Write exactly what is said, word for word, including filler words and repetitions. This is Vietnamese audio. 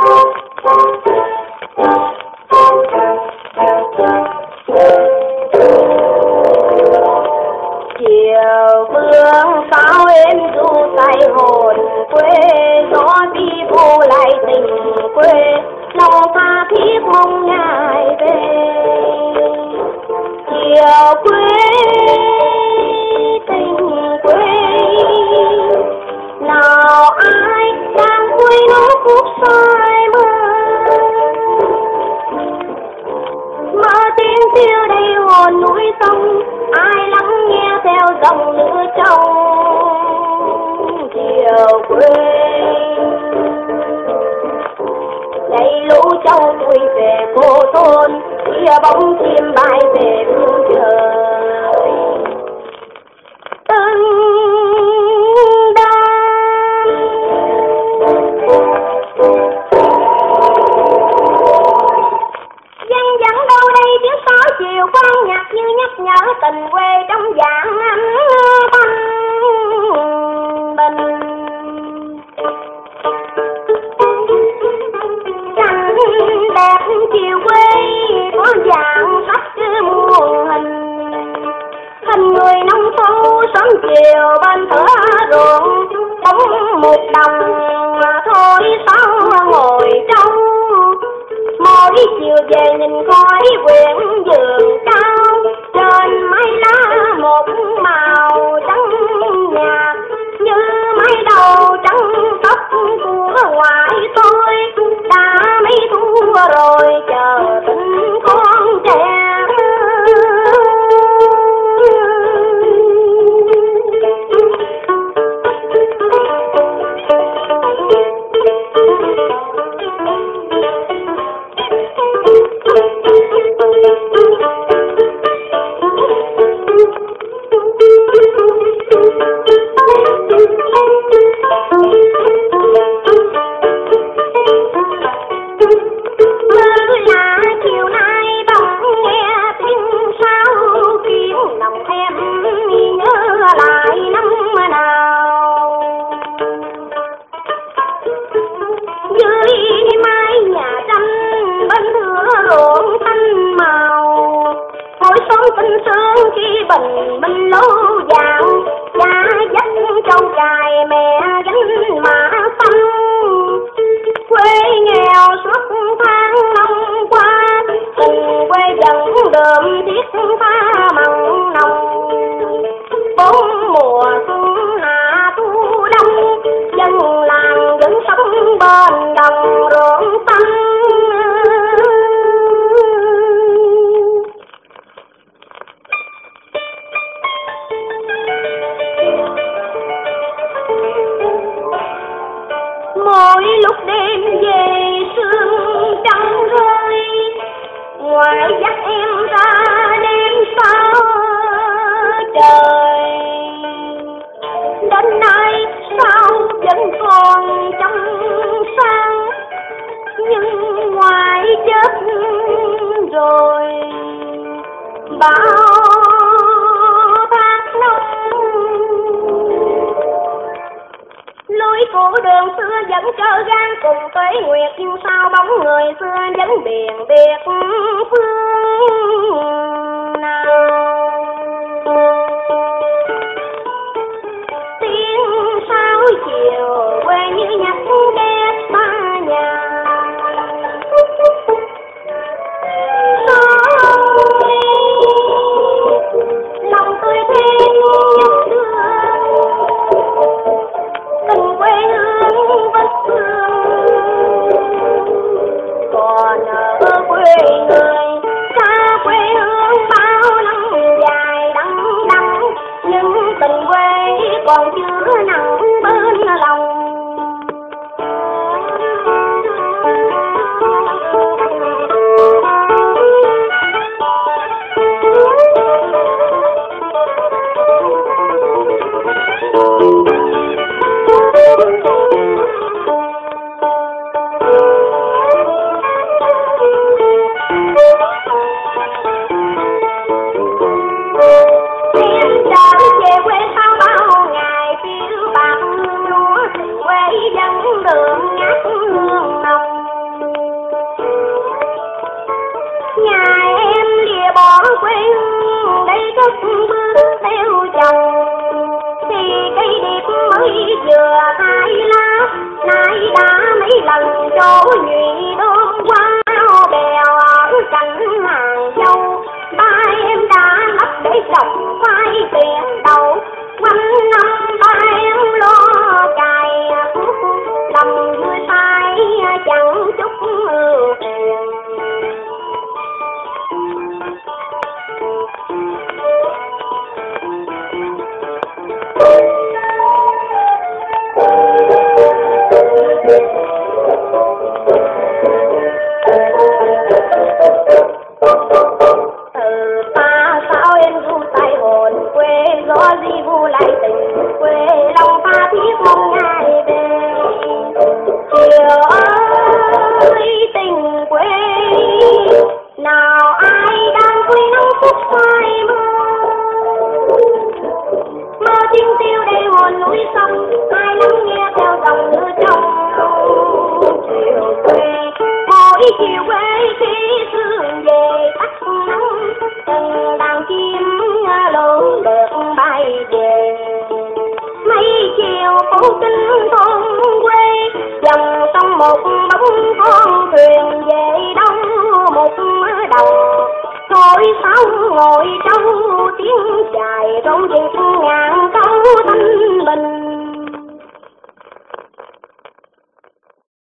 chiều vương sao em du say hồn quê, gió đi vô lại tình quê, lòng tha thiết mong ngày về. Chiều quê tình quê, nào ai đang quê nó phút sai mơ, mơ tiếng tiêu đầy hồn núi sông, ai lắng nghe theo dòng lửa trong chiều quê. Đây lũ châu tôi về cô thôn, kia bóng chim bay về phương trời. Từng đêm dân dẫn đâu đây tiếng sáo chiều quan nhạc như nhắc nhở tình quê trong dạng ánh văn bình. Cảnh đẹp chiều quê có dạng sắc cứ muôn hình, hình người nông thôn sớm chiều bên thửa ruộng, bóng một đồng thôi sao ngồi trong. Mỗi chiều về nhìn khói quyện vườn cao, trên mái lá một màu trắng nhạt, như mái đầu trắng tóc của ngoại tôi, đã mấy thu rồi chờ tình con trẻ. Tinh sương khi bình minh lố dạng, cha dắt trâu cài mẹ gánh mã xanh. Quê nghèo suốt tháng năm qua, tình quê vẫn đượm thiết pha mặn nồng. Bốn mùa xuân hạ thu đông, dân làng vẫn sống bên đồng ruộng xanh. Mỗi lúc đêm về sương trắng rơi, ngoài dắt em ra đêm xa trời. Đến nay sao vẫn còn trong sáng, nhưng ngoài chết rồi bao cổ đường xưa vẫn trơ gan cùng tuế nguyệt, nhưng sao bóng người xưa vẫn biển biệt phương nào. Tiếng sáo chiều quê như nhắc ghé xa nhà, lòng tôi thêm nhớ tình quê hương vất phương. Còn ở quê người xa quê hương ba lần chỗ nhụy đương qua bèo cạnh hàng dâu, ba em đã lấp để trồng khoai tiền đầu, quanh năm ba em lo cài lòng người tay chẳng chút ưu phiền. Từ xa sao em du tay hồn quê, gió di vu lại tình quê, lòng pha thiết mong ngày về. Chiều ơi tình quê, nào ai đang quy nắng phút phai mơ, mơ chinh tiêu đầy hồn núi sông, ai lắng nghe theo dòng nước trong chiều quê. Mỗi chiều quê khi sương về tắt nắng, từng đàn chim lộn được bay về. Mấy chiều phố kinh thôn quê, dòng sông một bóng con thuyền về đông một đầu. Thôi sáu ngồi trong tiếng chài rong rịp ngàn câu thanh